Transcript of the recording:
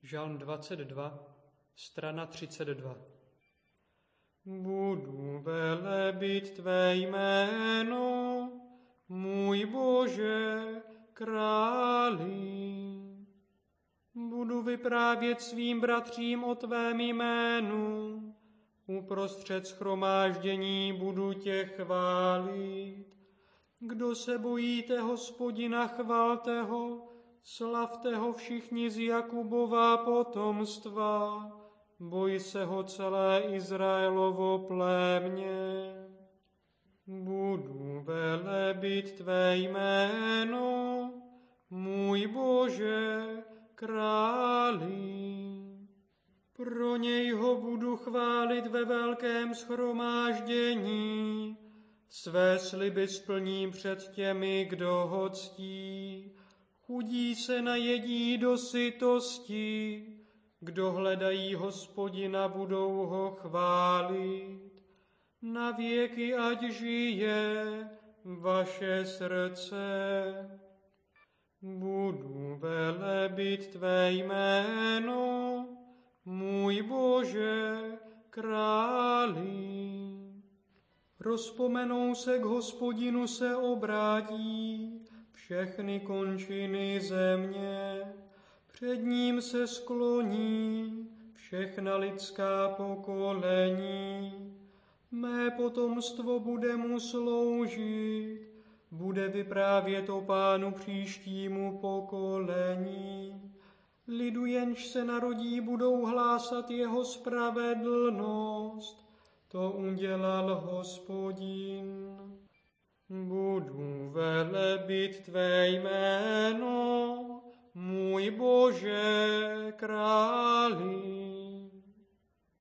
Žalm 22, strana 32. Budu velebit tvé jméno, můj Bože, králi. Budu vyprávět svým bratřím o tvém jménu, uprostřed shromáždění budu tě chválit. Kdo se bojíte Hospodina, chvalte ho, slavte ho všichni z Jakubova potomstva, boj se ho celé Izraelovo plémě. Budu velebit tvé jméno, můj Bože, králi. Pro něj ho budu chválit ve velkém shromáždění, své sliby splním před těmi, kdo ho ctí. Chudí se najedí do sytosti, kdo hledají Hospodina, budou ho chválit. Na věky ať žije vaše srdce. Budu velebit tvé jméno, můj Bože, králi. Rozpomenou se k Hospodinu, se obrátí všechny končiny země. Před ním se skloní všechna lidská pokolení. Mé potomstvo bude mu sloužit, bude vyprávět o Pánu příštímu pokolení. Lidu, jenž se narodí, budou hlásat jeho spravedlnost. To udělal Hospodin. Budu velebit tvé jméno, můj Bože, králi.